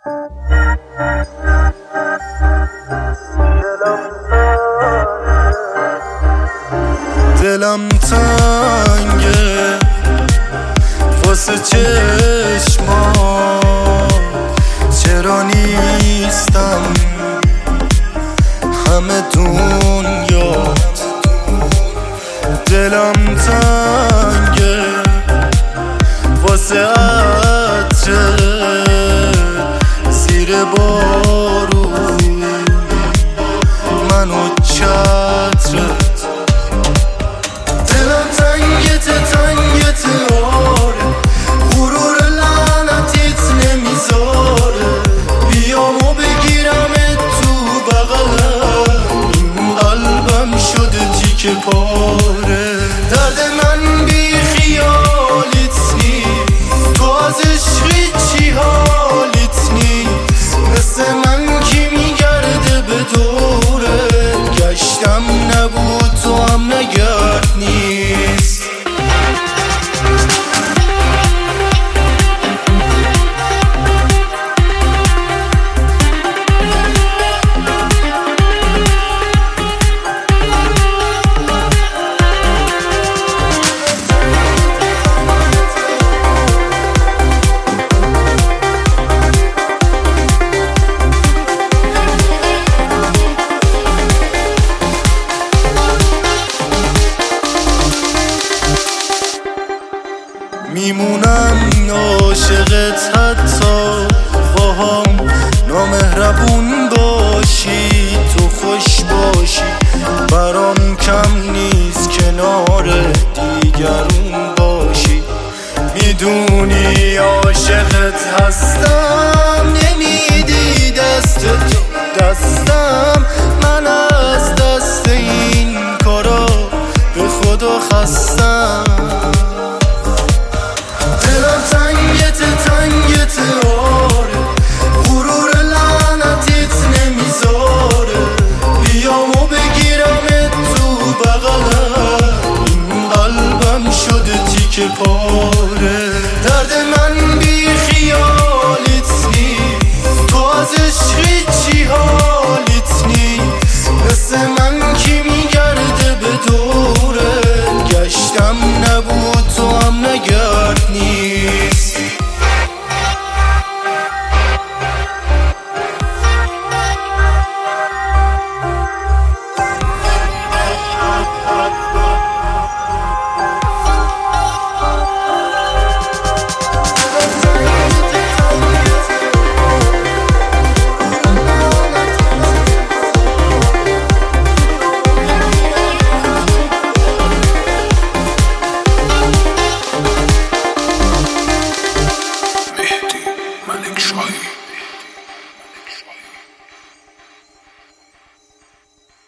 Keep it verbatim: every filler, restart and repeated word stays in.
دلم تنگه واسه چشمات، چرا نیستم همه دنیات. دلم تنگه واسه عطرت زیر بارون، من و چترت. دلم تنگت تنگت آره، غرور لعنتیت نمیذاره. بیام و بگیرمت تو بغلم، این قلبم شده تیکه پاره. درد من بی خیالیت نیست، تو از عشقی چی حالیت نیست. مثل من کی میگرده به دوره، گشتم نبود تو هم نگرد نیست. میمونم عاشقت حتی خواهم نامهربون باشی، تو خوش باشی برام کم نیست کنار دیگرون باشی. میدونی عاشقت هستم، نمیدی دست تو دستم، من از دست این کارا به خدا خستم. دلم تنگت تنگت آره، غرور لعنتیت نمیذاره. بیام و بگیرمت تو بغلم، این قلبم شده تیکه پاره. درد من بی خیالیت نیست، تو از عشقی چی حالیت نیست. مثل من کی میگرده به دوره، گشتم نبود تو هم نگرد نیست. Mehdi Malik Shoaib.